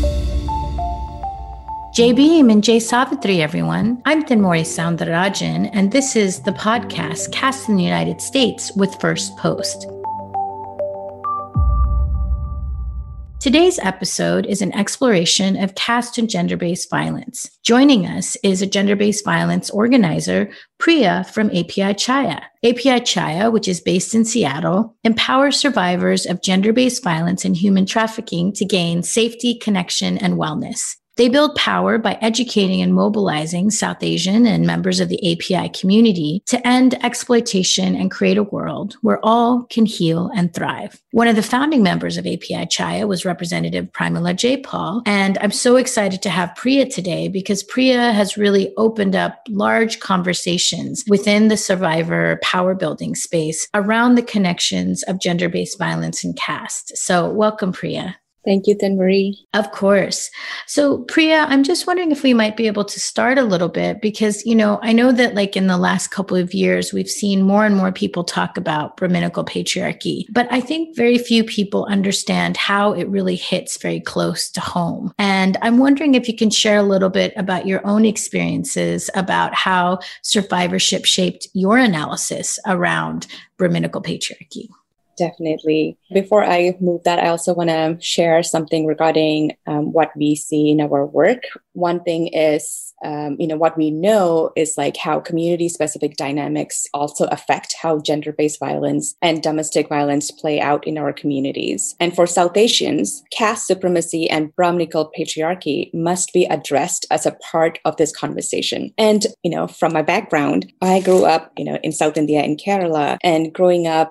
Jai Bhim and Jai Savitri, everyone. I'm Thenmozhi Soundararajan, and this is the podcast Caste in the United States with First Post. Today's episode is an exploration of caste and gender-based violence. Joining us is a gender-based violence organizer, Priya from API Chaya. API Chaya, which is based in Seattle, empowers survivors of gender-based violence and human trafficking to gain safety, connection, and wellness. They build power by educating and mobilizing South Asian and members of the API community to end exploitation and create a world where all can heal and thrive. One of the founding members of API Chaya was Representative Pramila Jayapal, and I'm so excited to have Priya today because Priya has really opened up large conversations within the survivor power building space around the connections of gender-based violence and caste. So welcome, Priya. Thank you, Thenmozhi. Of course. So Priya, I'm just wondering if we might be able to start a little bit because, I know that like in the last couple of years, we've seen more and more people talk about Brahminical patriarchy, but I think very few people understand how it really hits very close to home. And I'm wondering if you can share a little bit about your own experiences about how survivorship shaped your analysis around Brahminical patriarchy. Definitely. Before I move that, I also want to share something regarding what we see in our work. One thing is, what we know is like how community-specific dynamics also affect how gender-based violence and domestic violence play out in our communities. And for South Asians, caste supremacy and Brahminical patriarchy must be addressed as a part of this conversation. And, from my background, I grew up, in South India, in Kerala, and growing up,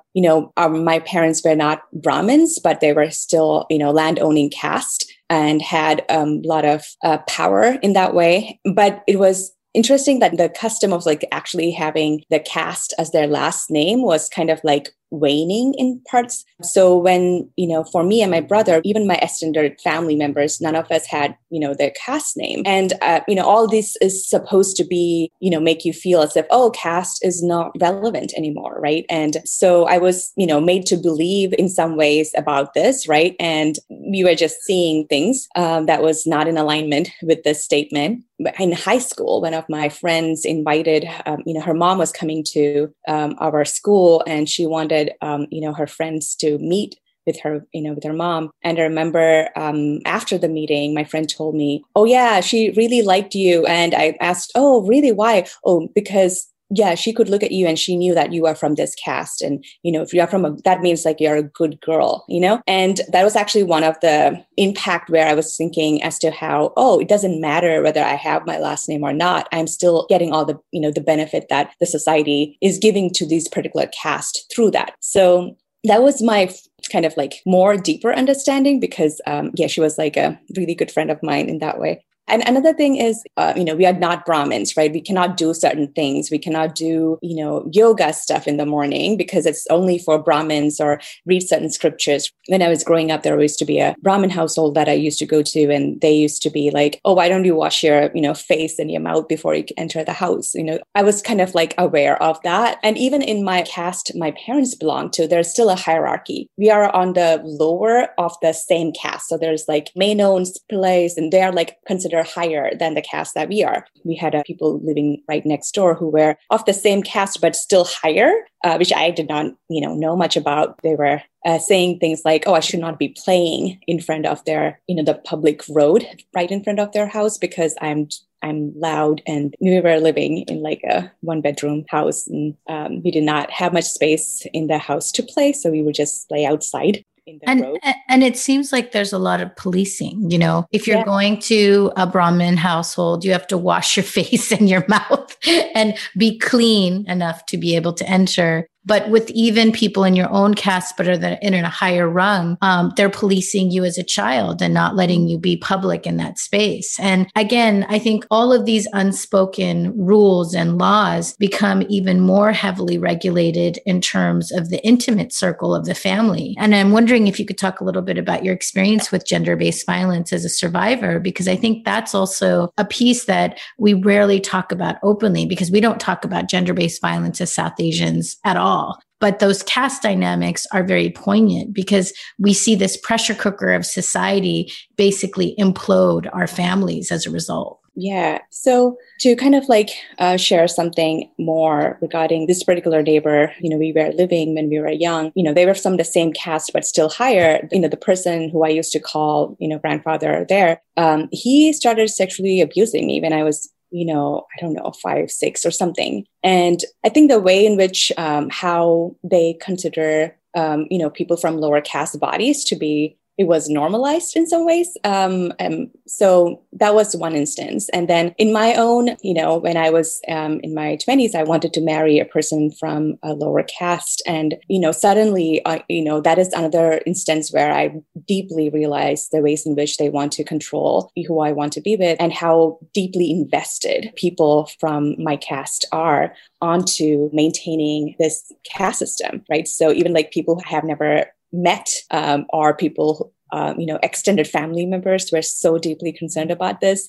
my parents were not Brahmins, but they were still, land-owning caste and had a lot of power in that way. But it was interesting that the custom of like actually having the caste as their last name was kind of like waning in parts. So when, for me and my brother, even my extended family members, none of us had, their caste name. And, all this is supposed to be, make you feel as if, caste is not relevant anymore, right? And so I was, made to believe in some ways about this, right? And we were just seeing things that was not in alignment with this statement. In high school, one of my friends invited, her mom was coming to our school and she wanted, her friends to meet with her, with her mom. And I remember after the meeting, my friend told me, oh yeah, she really liked you. And I asked, oh, really? Why? Oh, because she could look at you and she knew that you are from this caste. And, if you are that means like you're a good girl, And that was actually one of the impact where I was thinking as to how, it doesn't matter whether I have my last name or not. I'm still getting all the, the benefit that the society is giving to these particular caste through that. So that was my kind of like more deeper understanding because, she was like a really good friend of mine in that way. And another thing is, we are not Brahmins, right? We cannot do certain things. We cannot do, yoga stuff in the morning because it's only for Brahmins or read certain scriptures. When I was growing up, there used to be a Brahmin household that I used to go to, and they used to be like, oh, why don't you wash your, face and your mouth before you enter the house? I was kind of like aware of that. And even in my caste my parents belong to, there's still a hierarchy. We are on the lower of the same caste. So there's like Menons, Pillais, and they are like considered higher than the caste that we are. We had people living right next door who were of the same caste, but still higher, which I did not, know much about. They were saying things like, I should not be playing in front of their, the public road right in front of their house because I'm loud. And we were living in like a 1-bedroom house and we did not have much space in the house to play. So we would just play outside. And it seems like there's a lot of policing, if you're going to a Brahmin household, you have to wash your face and your mouth and be clean enough to be able to enter. But with even people in your own caste, but are in a higher rung, they're policing you as a child and not letting you be public in that space. And again, I think all of these unspoken rules and laws become even more heavily regulated in terms of the intimate circle of the family. And I'm wondering if you could talk a little bit about your experience with gender-based violence as a survivor, because I think that's also a piece that we rarely talk about openly, because we don't talk about gender-based violence as South Asians at all. all. But those caste dynamics are very poignant because we see this pressure cooker of society basically implode our families as a result. Yeah. So to kind of like share something more regarding this particular neighbor, we were living when we were young, they were from the same caste, but still higher. The person who I used to call, grandfather there, he started sexually abusing me when I was I don't know, 5, 6 or something. And I think the way in which how they consider, people from lower caste bodies to be, it was normalized in some ways. So that was one instance. And then in my own, when I was in my 20s, I wanted to marry a person from a lower caste. And, suddenly, that is another instance where I deeply realized the ways in which they want to control who I want to be with and how deeply invested people from my caste are onto maintaining this caste system, right? So even like people who have never met or people extended family members were so deeply concerned about this.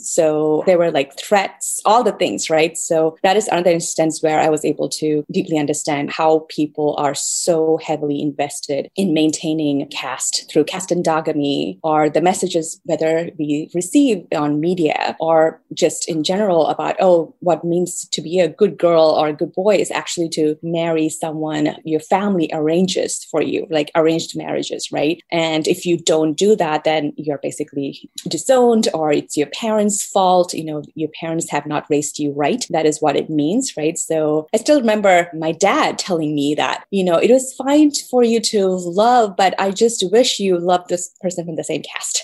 So there were like threats, all the things, right? So that is another instance where I was able to deeply understand how people are so heavily invested in maintaining caste through caste endogamy, or the messages, whether we receive on media or just in general about, what means to be a good girl or a good boy is actually to marry someone your family arranges for you, like arranged marriages, right? And if you don't do that, then you're basically disowned, or it's your parents' fault. Your parents have not raised you right. That is what it means, right? So I still remember my dad telling me that, it was fine for you to love, but I just wish you loved this person from the same caste,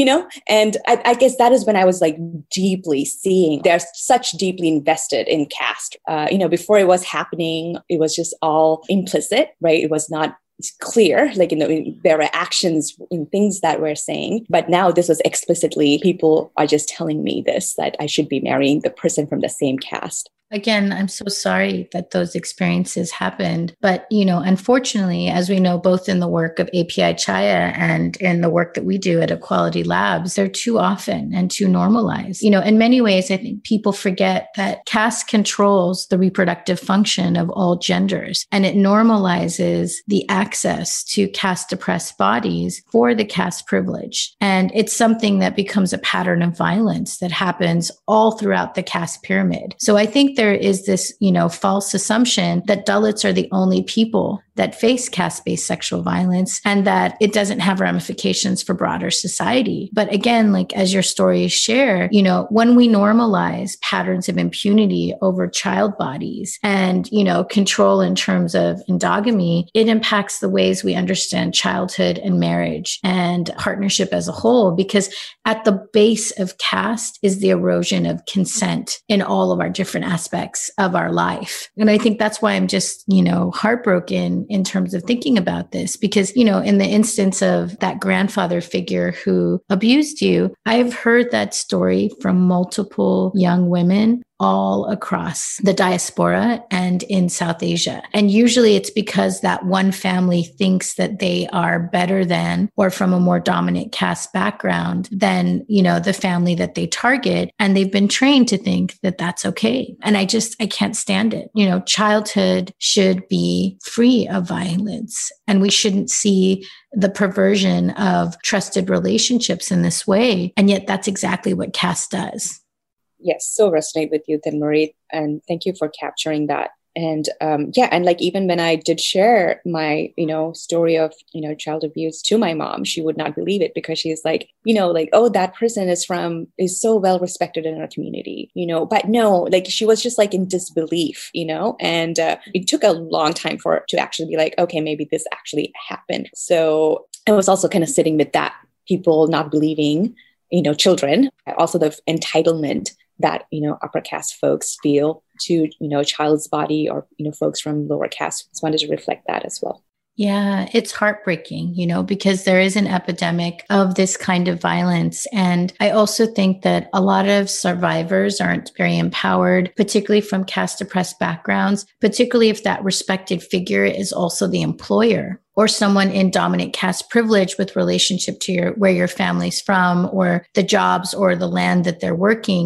And I guess that is when I was like deeply seeing they're such deeply invested in caste. Before it was happening, it was just all implicit, right? It was not clear, like there were actions in things that we're saying, but now this was explicitly, people are just telling me this, that I should be marrying the person from the same caste. Again, I'm so sorry that those experiences happened. But, unfortunately, as we know, both in the work of API Chaya and in the work that we do at Equality Labs, they're too often and too normalized. In many ways, I think people forget that caste controls the reproductive function of all genders, and it normalizes the access to caste oppressed bodies for the caste privilege. And it's something that becomes a pattern of violence that happens all throughout the caste pyramid. So I think there is this, false assumption that Dalits are the only people that face caste-based sexual violence and that it doesn't have ramifications for broader society. But again, like as your stories share, when we normalize patterns of impunity over child bodies and, control in terms of endogamy, it impacts the ways we understand childhood and marriage and partnership as a whole, because at the base of caste is the erosion of consent in all of our different aspects of our life. And I think that's why I'm just, heartbroken in terms of thinking about this, because, in the instance of that grandfather figure who abused you, I've heard that story from multiple young women all across the diaspora and in South Asia. And usually it's because that one family thinks that they are better than, or from a more dominant caste background than, the family that they target. And they've been trained to think that that's okay. And I can't stand it. Childhood should be free of violence, and we shouldn't see the perversion of trusted relationships in this way. And yet that's exactly what caste does. Yes, so resonate with you, Thinmarie, and thank you for capturing that. And and like even when I did share my, story of, child abuse to my mom, she would not believe it, because she's like, that person is so well respected in our community, but no, like she was just like in disbelief, and it took a long time for her to actually be like, okay, maybe this actually happened. So I was also kind of sitting with that, people not believing, children, also the entitlement that, upper caste folks feel to, child's body, or, folks from lower caste. Just wanted to reflect that as well. Yeah, it's heartbreaking, because there is an epidemic of this kind of violence. And I also think that a lot of survivors aren't very empowered, particularly from caste oppressed backgrounds, particularly if that respected figure is also the employer or someone in dominant caste privilege with relationship to where your family's from, or the jobs or the land that they're working.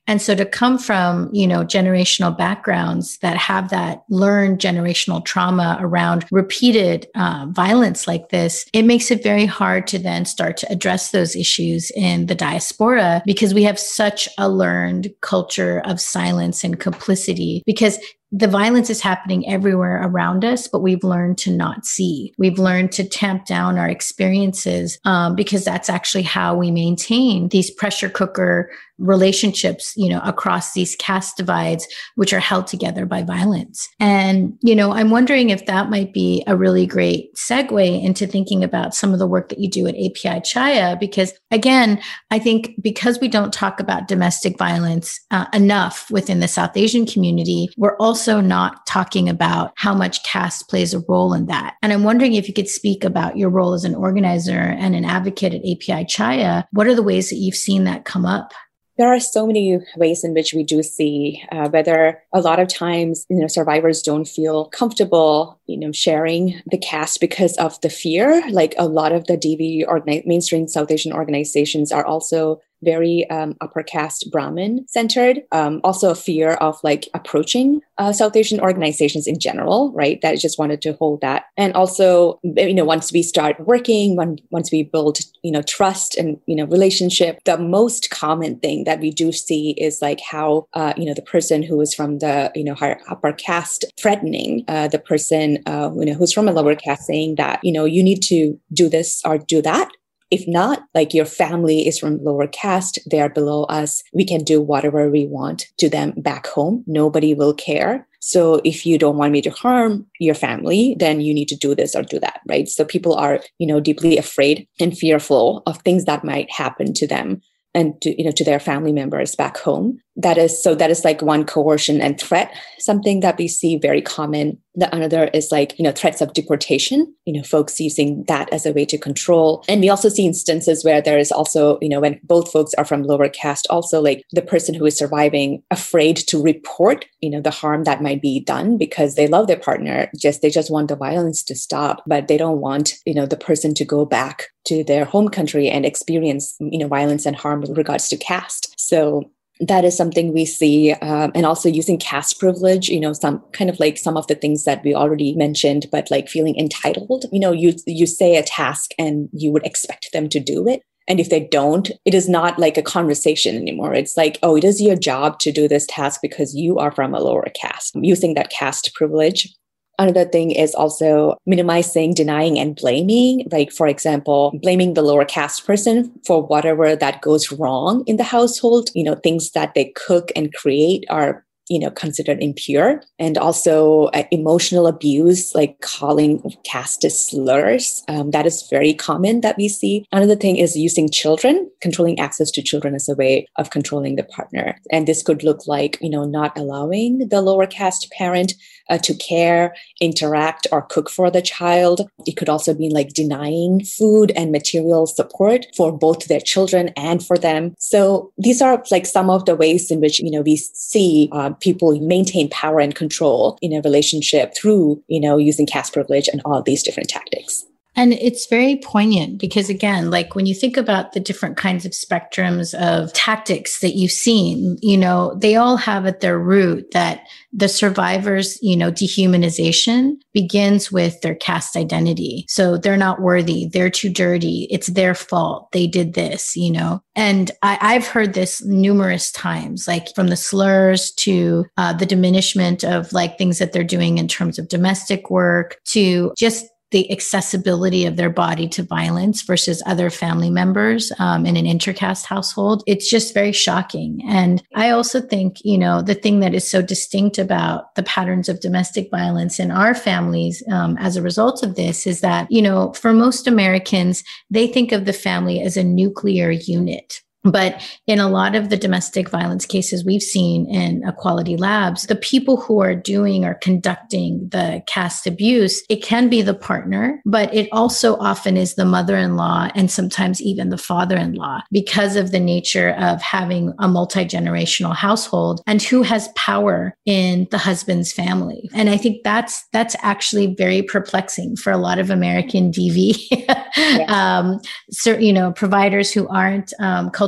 And so to come from, generational backgrounds that have that learned generational trauma around repeated violence like this, it makes it very hard to then start to address those issues in the diaspora because we have such a learned culture of silence and complicity because the violence is happening everywhere around us, but we've learned to not see. We've learned to tamp down our experiences because that's actually how we maintain these pressure cooker relationships, across these caste divides, which are held together by violence. And, I'm wondering if that might be a really great segue into thinking about some of the work that you do at API Chaya, because again, I think because we don't talk about domestic violence enough within the South Asian community, we're also not talking about how much caste plays a role in that. And I'm wondering if you could speak about your role as an organizer and an advocate at API Chaya. What are the ways that you've seen that come up? There are so many ways in which we do see whether a lot of times, survivors don't feel comfortable, sharing the caste because of the fear. Like a lot of the DV or mainstream South Asian organizations are also very upper caste Brahmin centered. Also a fear of approaching South Asian organizations in general, right? That I just wanted to hold that. And also, once we start working, once we build, trust and, relationship, the most common thing that we do see is how, the person who is from the, higher upper caste threatening the person, who's from a lower caste saying that, you need to do this or do that. If not, your family is from lower caste, they are below us. We can do whatever we want to them back home. Nobody will care. So if you don't want me to harm your family, then you need to do this or do that, right? So people are, deeply afraid and fearful of things that might happen to them and to their family members back home. That is one coercion and threat, something that we see very common. The another is threats of deportation, folks using that as a way to control. And we also see instances where there is also, when both folks are from lower caste, also the person who is surviving afraid to report, the harm that might be done because they love their partner. They just want the violence to stop, but they don't want, the person to go back to their home country and experience, violence and harm with regards to caste. So that is something we see, and also using caste privilege, some kind of some of the things that we already mentioned, but feeling entitled. You say a task and you would expect them to do it. And if they don't, it is not a conversation anymore. It's oh, it is your job to do this task because you are from a lower caste, using that caste privilege. Another thing is also minimizing, denying, and blaming. For example, blaming the lower caste person for whatever that goes wrong in the household. Things that they cook and create are considered impure. And also emotional abuse, calling caste slurs. That is very common that we see. Another thing is using children, controlling access to children as a way of controlling the partner. And this could look not allowing the lower caste parent to care, interact, or cook for the child. It could also be denying food and material support for both their children and for them. So these are some of the ways in which, we see people maintain power and control in a relationship through, using caste privilege and all these different tactics. And it's very poignant because, again, when you think about the different kinds of spectrums of tactics that you've seen, they all have at their root that the survivors, dehumanization begins with their caste identity. So they're not worthy. They're too dirty. It's their fault. They did this, And I've heard this numerous times, from the slurs to the diminishment of things that they're doing in terms of domestic work to just the accessibility of their body to violence versus other family members in an intercaste household. It's just very shocking. And I also think, the thing that is so distinct about the patterns of domestic violence in our families as a result of this is that, for most Americans, they think of the family as a nuclear unit. But in a lot of the domestic violence cases we've seen in Equality Labs, the people who are doing or conducting the caste abuse, it can be the partner, but it also often is the mother-in-law and sometimes even the father-in-law because of the nature of having a multi-generational household and who has power in the husband's family. And I think that's actually very perplexing for a lot of American DV, providers who aren't culturally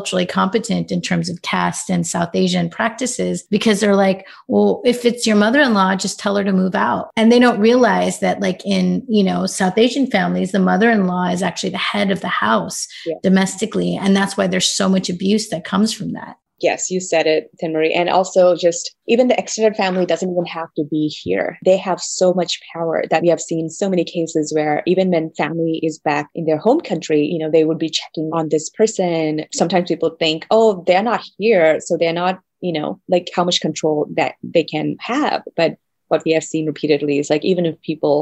culturally competent in terms of caste and South Asian practices, because they're like, well, if it's your mother-in-law, just tell her to move out. And they don't realize that like in, South Asian families, the mother-in-law is actually the head of the house domestically. And that's why there's so much abuse that comes from that. Yes, you said it, Tinmarie. And also just even the extended family doesn't even have to be here. They have so much power that we have seen so many cases where even when family is back in their home country, they would be checking on this person. Sometimes people think, oh, they're not here, so they're not, like how much control that they can have. But what we have seen repeatedly is like, even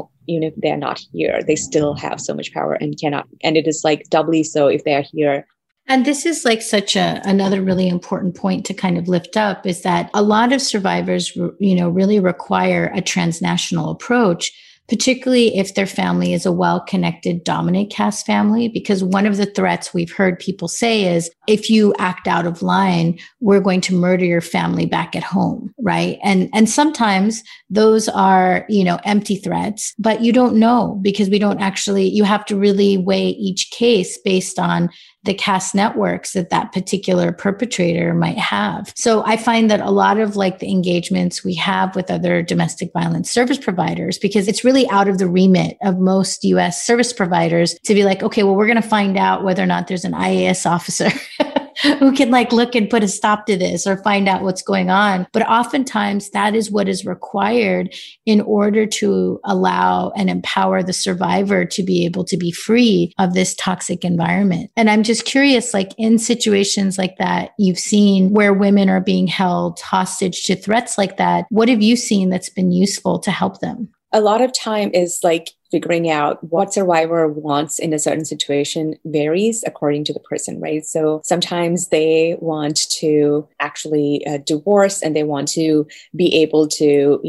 if they're not here, they still have so much power and cannot. And it is like doubly so if they're here. And this is like such another really important point to kind of lift up, is that a lot of survivors, really require a transnational approach, particularly if their family is a well-connected dominant caste family. Because one of the threats we've heard people say is, if you act out of line, we're going to murder your family back at home, right? And sometimes those are, empty threats, but you don't know, because you have to really weigh each case based on the caste networks that particular perpetrator might have. So I find that a lot of like the engagements we have with other domestic violence service providers, because it's really out of the remit of most US service providers to be like, okay, well, we're going to find out whether or not there's an IAS officer who can like look and put a stop to this or find out what's going on. But oftentimes that is what is required in order to allow and empower the survivor to be able to be free of this toxic environment. And I'm just curious, like in situations like that you've seen where women are being held hostage to threats like that, what have you seen that's been useful to help them? A lot of time is like figuring out what survivor wants in a certain situation varies according to the person, right? So sometimes they want to actually divorce and they want to be able to,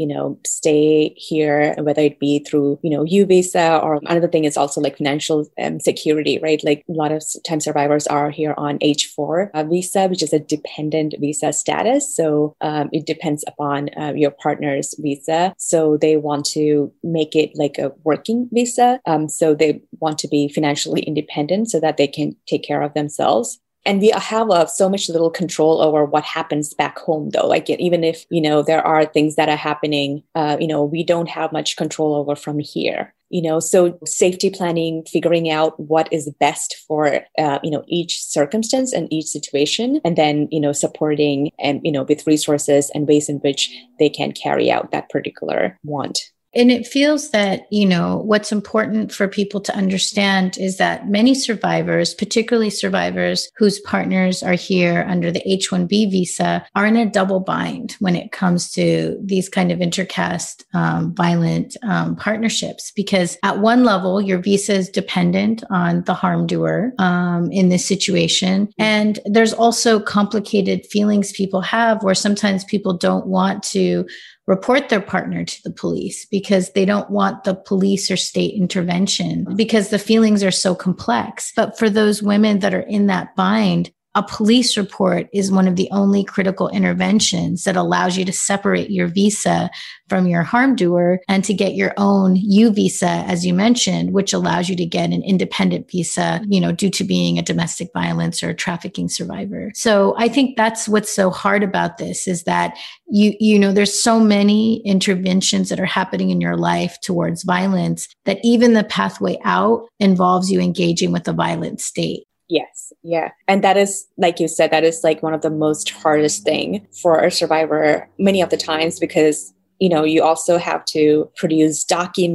stay here, whether it be through, U visa, or another thing is also like financial security, right? Like a lot of times survivors are here on H4 visa, which is a dependent visa status. So it depends upon your partner's visa. So they want to make it like a working visa. So they want to be financially independent so that they can take care of themselves. And we have so much little control over what happens back home, though. Like even if, there are things that are happening, we don't have much control over from here. So safety planning, figuring out what is best for, each circumstance and each situation, and then, supporting and, with resources and ways in which they can carry out that particular want. And it feels that, what's important for people to understand is that many survivors, particularly survivors whose partners are here under the H-1B visa, are in a double bind when it comes to these kind of intercaste violent partnerships. Because at one level, your visa is dependent on the harm doer in this situation. And there's also complicated feelings people have where sometimes people don't want to report their partner to the police because they don't want the police or state intervention because the feelings are so complex. But for those women that are in that bind, a police report is one of the only critical interventions that allows you to separate your visa from your harm doer and to get your own U visa, as you mentioned, which allows you to get an independent visa, due to being a domestic violence or trafficking survivor. So I think that's what's so hard about this is that there's so many interventions that are happening in your life towards violence that even the pathway out involves you engaging with a violent state. Yes. Yeah. And that is, like you said, that is like one of the most hardest thing for a survivor many of the times because, you also have to produce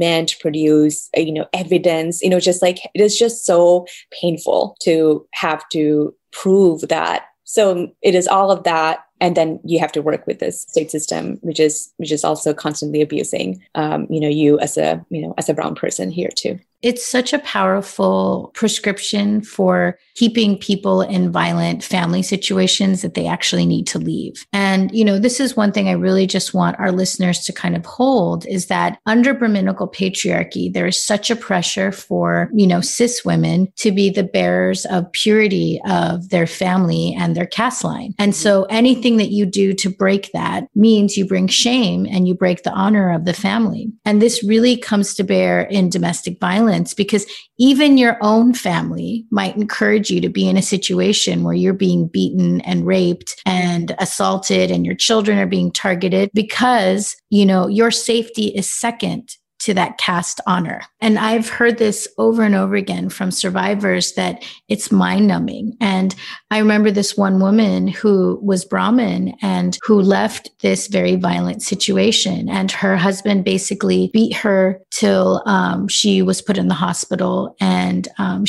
evidence, just like it is just so painful to have to prove that. So it is all of that. And then you have to work with this state system, which is also constantly abusing, you as a brown person here too. It's such a powerful prescription for keeping people in violent family situations that they actually need to leave. And, this is one thing I really just want our listeners to kind of hold is that under Brahminical patriarchy, there is such a pressure for, cis women to be the bearers of purity of their family and their caste line. And so anything that you do to break that means you bring shame and you break the honor of the family. And this really comes to bear in domestic violence violence, because even your own family might encourage you to be in a situation where you're being beaten and raped and assaulted and your children are being targeted because, your safety is second to that caste honor. And I've heard this over and over again from survivors that it's mind numbing. And I remember this one woman who was Brahmin and who left this very violent situation. And her husband basically beat her till she was put in the hospital. And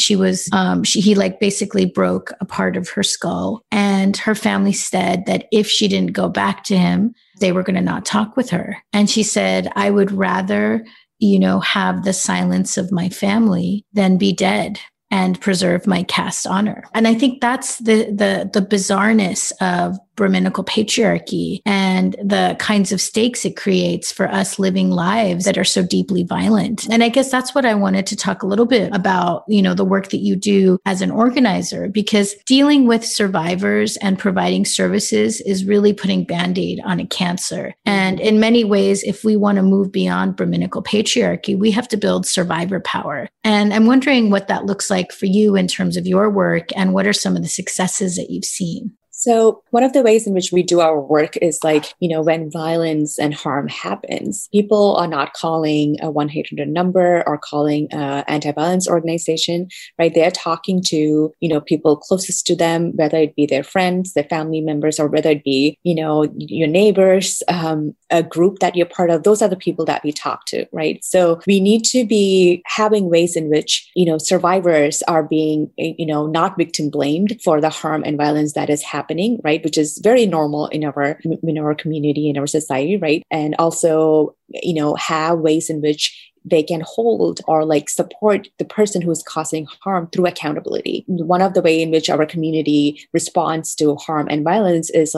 he basically broke a part of her skull. And her family said that if she didn't go back to him, they were going to not talk with her. And she said, I would rather, have the silence of my family than be dead and preserve my caste honor. And I think that's the bizarreness of Brahminical patriarchy and the kinds of stakes it creates for us living lives that are so deeply violent. And I guess that's what I wanted to talk a little bit about, the work that you do as an organizer, because dealing with survivors and providing services is really putting Band-Aid on a cancer. And in many ways, if we want to move beyond Brahminical patriarchy, we have to build survivor power. And I'm wondering what that looks like for you in terms of your work, and what are some of the successes that you've seen? So one of the ways in which we do our work is when violence and harm happens, people are not calling a 1-800 number or calling an anti-violence organization, right? They're talking to, people closest to them, whether it be their friends, their family members, or whether it be, your neighbors, a group that you're part of. Those are the people that we talk to, right? So we need to be having ways in which, survivors are being, not victim blamed for the harm and violence that is happening, right? Which is very normal in our community, in our society, right? And also, have ways in which they can hold or support the person who is causing harm through accountability. One of the way in which our community responds to harm and violence is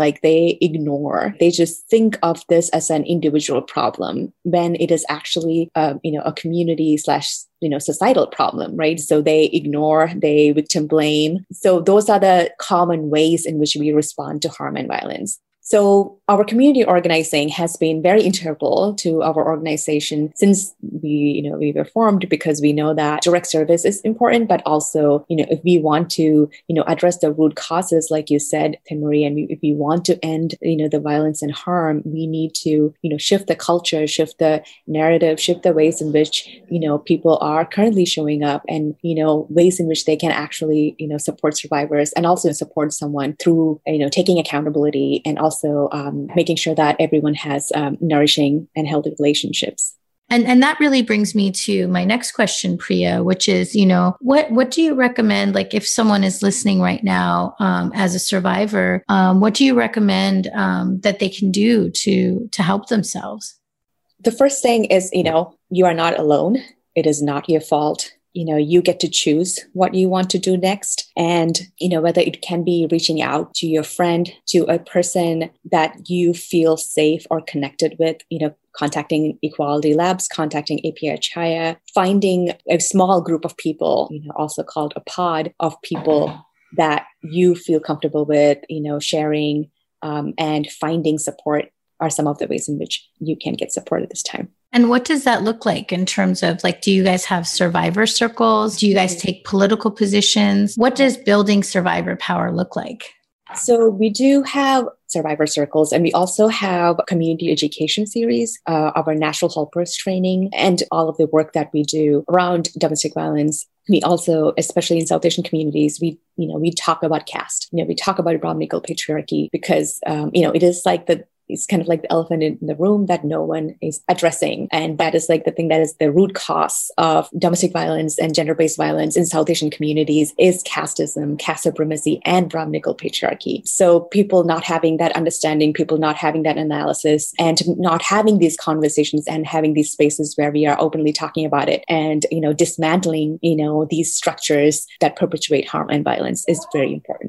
they just think of this as an individual problem when it is actually, a community / societal problem, right? So they ignore, they victim blame. So those are the common ways in which we respond to harm and violence. So our community organizing has been very integral to our organization since we were formed, because we know that direct service is important, but also, if we want to, address the root causes, like you said, Timuri, and if we want to end, the violence and harm, we need to, shift the culture, shift the narrative, shift the ways in which, people are currently showing up, and, ways in which they can actually, support survivors and also support someone through, taking accountability, and also making sure that everyone has nourishing and healthy relationships. And that really brings me to my next question, Priya, which is, what do you recommend, if someone is listening right now as a survivor, what do you recommend that they can do to help themselves? The first thing is, you are not alone. It is not your fault. You get to choose what you want to do next. And, whether it can be reaching out to your friend, to a person that you feel safe or connected with, contacting Equality Labs, contacting API Chaya, finding a small group of people, also called a pod of people that you feel comfortable with, sharing and finding support are some of the ways in which you can get support at this time. And what does that look like in terms of do you guys have survivor circles? Do you guys take political positions? What does building survivor power look like? So we do have survivor circles, and we also have a community education series of our National Helpers training and all of the work that we do around domestic violence. We also, especially in South Asian communities, we talk about caste. We talk about Brahminical patriarchy because, it is it's kind of like the elephant in the room that no one is addressing. And that is the thing that is the root cause of domestic violence and gender-based violence in South Asian communities is casteism, caste supremacy, and Brahminical patriarchy. So people not having that understanding, people not having that analysis, and not having these conversations and having these spaces where we are openly talking about it and, dismantling, these structures that perpetuate harm and violence is very important.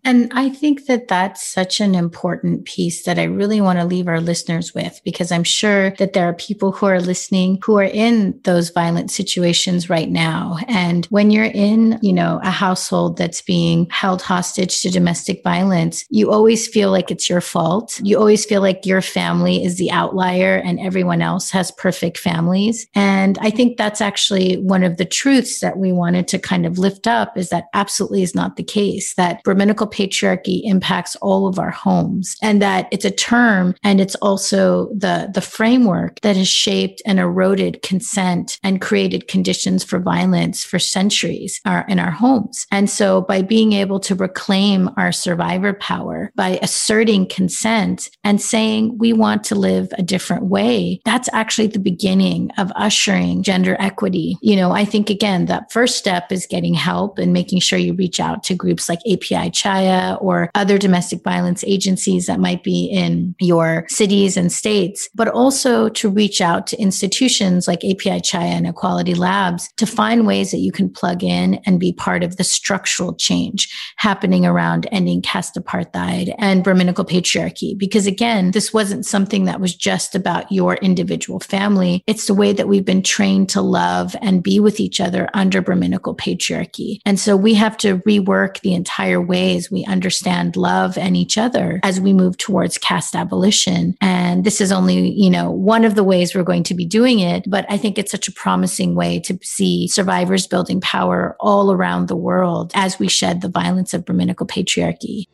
And I think that that's such an important piece that I really want to leave our listeners with, because I'm sure that there are people who are listening who are in those violent situations right now. And when you're in, a household that's being held hostage to domestic violence, you always feel like it's your fault. You always feel like your family is the outlier and everyone else has perfect families. And I think that's actually one of the truths that we wanted to kind of lift up, is that absolutely is not the case, that Brahminical patriarchy impacts all of our homes, and that it's a term and it's also the framework that has shaped and eroded consent and created conditions for violence for centuries in our homes. And so by being able to reclaim our survivor power, by asserting consent and saying we want to live a different way, that's actually the beginning of ushering gender equity. I think, again, that first step is getting help and making sure you reach out to groups like API Chaya or other domestic violence agencies that might be in your cities and states, but also to reach out to institutions like API Chaya and Equality Labs to find ways that you can plug in and be part of the structural change happening around ending caste apartheid and Brahminical patriarchy. Because again, this wasn't something that was just about your individual family. It's the way that we've been trained to love and be with each other under Brahminical patriarchy. And so we have to rework the entire ways we understand love and each other as we move towards caste abolition. And this is only, one of the ways we're going to be doing it. But I think it's such a promising way to see survivors building power all around the world as we shed the violence of Brahminical patriarchy.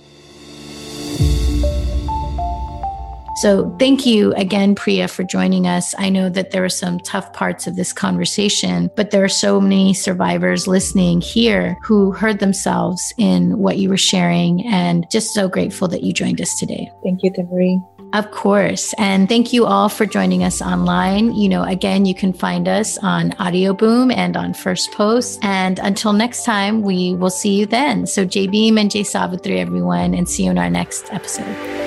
So thank you again, Priya, for joining us. I know that there are some tough parts of this conversation, but there are so many survivors listening here who heard themselves in what you were sharing, and just so grateful that you joined us today. Thank you, Temari. Of course. And thank you all for joining us online. Again, you can find us on Audio Boom and on First Post. And until next time, we will see you then. So Jai Bhim and Jai Savitri, everyone, and see you in our next episode.